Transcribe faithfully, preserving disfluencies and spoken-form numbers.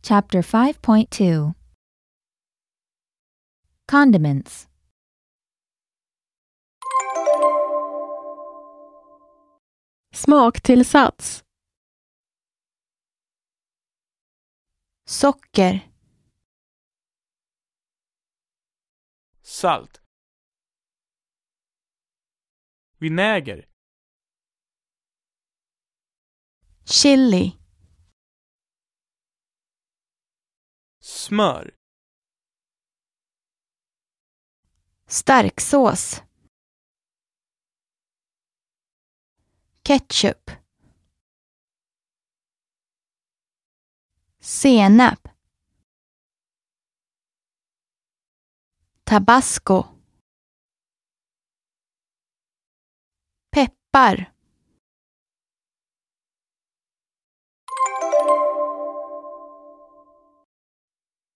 Chapter five point two. Condiments. Smaktillsats. Socker. Salt. Vinäger. Chili. Smör. Starksås. Ketchup. Senap. Tabasco. Peppar.